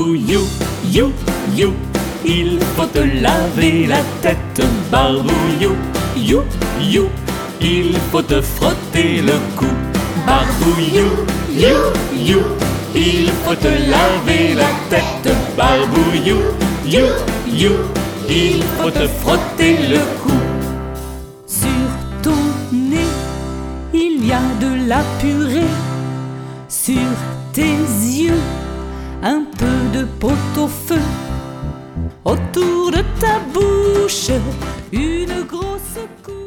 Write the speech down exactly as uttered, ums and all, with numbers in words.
Barbouillou, you, you, il faut te laver la tête. Barbouillou, you, you, il faut te frotter le cou. Barbouillou, you, you, il faut te laver la tête. Barbouillou, you, you, il faut te frotter le cou. Sur ton nez, il y a de la purée. Sur tes yeux, un peu de pot-au-feu. Autour de ta bouche, une grosse couche.